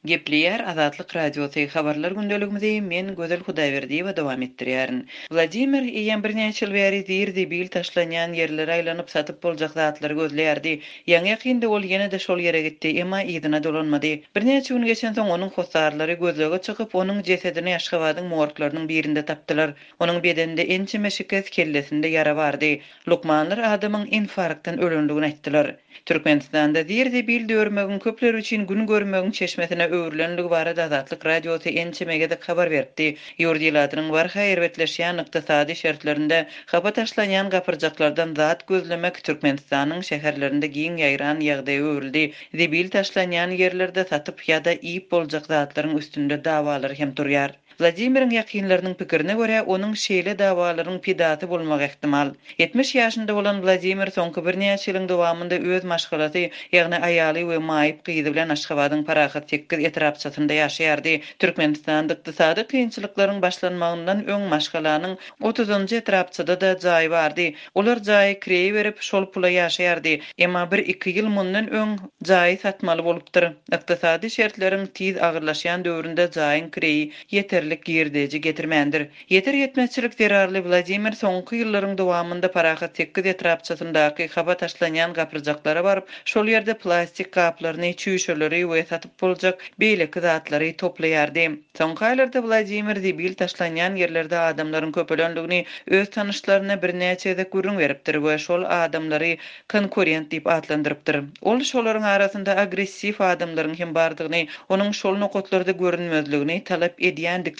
Gepliýär Azatlyk Radiosy habarlar gündeligimizi men Gözel Hudaýberdiýewa dowam etdirýärin. Vladimir iýen bir näçe ýyl bäri dirdi bil taşlanýan ýerlere aýlanyp satyp boljak zatlary gözleýärdi. Ýa-ni ýakynda ol ýene de şol ýere gitdi, emma ýygyna dolanmady. Bir näçe gün geçen soň onuň hosarlary gözlege çykyp, onuň jesedini Aşgabatyň morglarynyň birinde tapdylar. Onuň bedeninde ençe meşikes, kellesinde ýara bardy. Lukmanlar adamyň infarktdan ölendigini aýtdylar. Türkmenistanda dirdi bil dörmegin köpler üçin gün görmegin çeşmesine öwrülenligi barada Azatlyk Radiosy ençe megede habar berdi. Ýurdiýlatynyň barha erwetleşýän ykdysady şertlerinde hapa taşlanýan gapyrjaklardan zat gözlemek Türkmenistanyň şäherlerinde giň ýaýran ýagdaý öwrüldi. Zibil taşlanýan ýerlerde satyp ýa-da iýip boljak zatlaryň üstünde dawalary hem durýar. Vladimirin ýakynlarynyň pikirine görä, onuň şeýle dawalaryň pidaty bolmagy ihtimal. 70 ýaşynda bolan Vladimir soňky bir näçe ýylyň dowamında öz maşgalasy, ýagny aýaly we maýyp gyzy bilen Aşgabatyň parahat 8 etrapçysynda ýaşaýardy. Türkmenistanda ykdysady kynçylyklaryň başlanmagyndan öň maşgalanyň 30-njy etrapçyda da jaý bardy. Olar jaý kireýi berip şol pula ýaşaýardy. Emma 1-2 ýyl mundan öň jaý satmaly bolupdyr. Ykdysady şertleriň tiz agyrlaşýan döwründe jaýyň kireýi yeterlik girdeji getirmendir. Yeter yetmezçilik zerarly Vladimir soňky ýyllaryň dowamında parahat 8 etrapçysyndaky hapa taşlanýan gapyrjaklara baryp, şol ýerde plastik gaplaryny, çüýşeleri we satyp boljak beýleki zatlary toplaýardy. Soňky aýlarda Vladimir zibil taşlanýan ýerlerde adamlaryň köpelenligini öz tanyşlaryna bir näçe de görüň beripdir we şol adamlary konkurent diýip adlandyrypdyr. Ol şolaryň arasynda agressiv adamlaryň hem bardygyny, onuň şol nokatlarda görünmezligini talap edýändik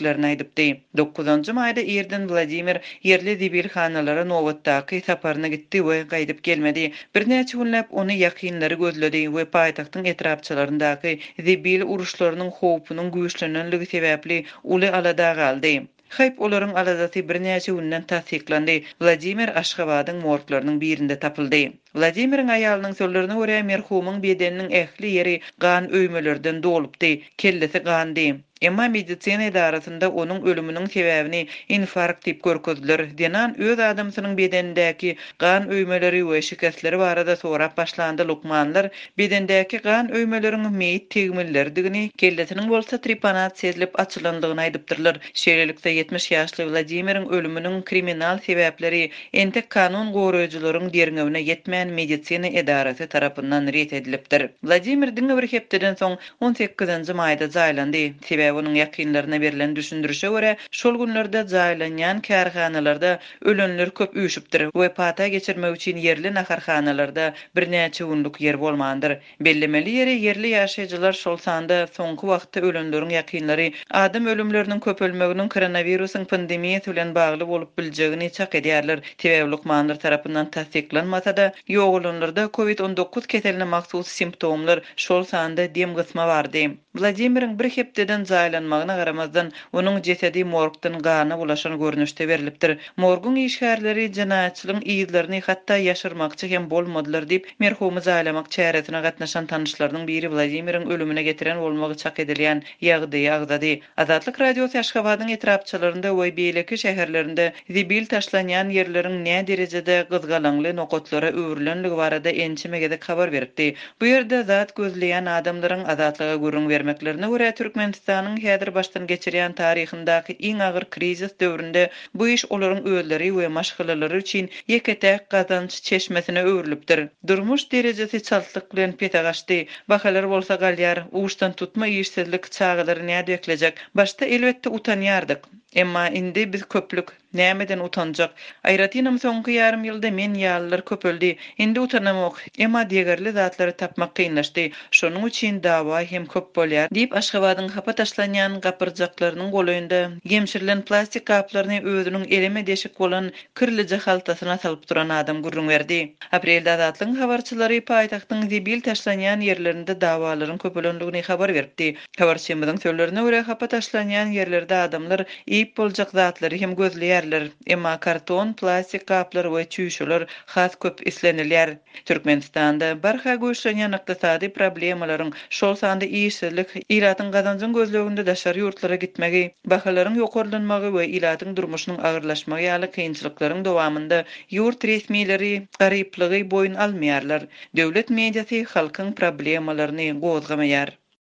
9-njy maýda Erden Vladimir yerli zibil hanalara nowatdaky saparyna gitdi we gaýdyp gelmedi. Bir näçe günläp ony ýakynlary gözledi we paýtagtyň etrapçylaryndaky zibil uruşlarynyň howpunyň güýçlenenligi sebäpli uly alada galdy. Hayp olaryň aladasy bir näçe günden tasdiklandi. Vladimir Aşgabatyň morglarynyň birinde tapyldy. Vladimirin aýalynyň sözlerine görä merhumyň bedeniniň ähli ýeri gan öýmelerden dolupdy, kellesi gandy. Emma medisina idarasynda onuň ölüminiň sebäbini infarkt diýip görkezdiler. Denan öz adamsynyň bedenindäki gan öýmeleri we şikestleri barada sorap başlandy. Lukmanlar bedendäki gan öýmeleriň meýit tegmillerdigini, kellesiniň bolsa tripanat sezilip açylandygyny aýdypdyrlar. Şeýlelikde 70 ýaşly Vladimirin ölüminiň kriminal sebäpleri entek kanun goraýjylaryň derňewine ýetmän medisina idarasy tarapyndan ret edilipdir. Vladimir diňe bir hepdeden soň 18-nji maýda jaýlandy. Onuň ýakynlaryna berilen düşündürüşe görä, şol günlerde jaýlanýan kärhanalarda ölenler köp üýşüpdir we pata geçirmek üçin yerli naharhanalarda bir näçe günlük yer bolmandyr. Bellemeli ýere yerli ýaşaýjylar şol sanda soňky wagtda ölenleriň ýakynlary adam ölümleriniň köpelmeginiň koronawirusyň pandemiýasy bilen bagly bolup biljegini çak edýärler. Lukmanlar tarapyndan tasdiklanmasa da, ýoğulanlarda COVID-19 keseline mahsus simptomlar şol sanda dem gysma bardy. Vladimirin bir hepdeden jaýlanmagyna garamazdan onuň jesedi morgdan gana bulaşan görnüşde berilipdir. Morgun işgärleri jinaýatçylygyň ýyzlaryny hatda ýaşyrmakçy hem bolmadylar diýip merhumy jaýlamak çäresine gatnaşan tanışlarynyň biri Vladimirin ölümine getiren bolmagy çak edilýän ýagdaýy agzady. Azatlyk Radiosy Aşgabatyň etrapçylarynda we beýleki şäherlerinde zibil taşlanýan ýerleriň näme derejede gyzgalanly nokatlara öwrülenligi barada ençe megede habar beripdi. Bu ýerde zat gözleýän adamlaryň azatlyga görüň bermeklerine görä Türkmenistanyň häzir başdan geçirýän taryhyndaky iň agyr krizis döwründe bu iş olaryň özleri we maşgalalary üçin ýeketäk gazanç çeşmesine öwrülipdir. Durmuş derejesi çaltlyk bilen petagaşdy. Bahalar bolsa galýar, uçtan tutma ýeşsizlik çağlary näde beklejek. Başta elbetde utanýardyk. Emma indi biz köplük nämeden utanjak. Aýratynam soňky ýarym ýylda men ýalylar köpeldi. Indi utanamak, emma diýerli zatlary tapmak kynlaşdy. Şonuň üçin dawa hem köp bolýar diýip Aşgabatyň hapa taşlanýan gapyrjaklarynyň golaýynda gemşirilen plastik gaplaryny özüniň eleme deşik bolan kirlice haltasyna salyp duran adam gurrun berdi. Aprelde Azatlyň habarçylary paýtagtyň zibil taşlanýan ýerlerinde dawalaryň köpelendigini habar berdi. Habarçymyzyň sözlerine görä hapa taşlanýan ýerlerde adamlar iýip boljak zatlary hem gözleýärler. Emma karton, plastik gaplary we çüýşeler has köp islenilýär. Türkmenistanda barha göçlenýän ykdysady problemalaryň şol sanda işsizlik, ýylatyň gazanjyň gözleginde daşary ýurtlara gitmegi, bahalaryň ýokarlanmagy we ýylatyň durmuşynyň agyrlaşmagy ýaly kynçylyklaryň dowamında ýurt resmiýetleri garyplygy boyun almaýarlar. Döwlet mediasy halkyň problemalaryny gozgamaýar.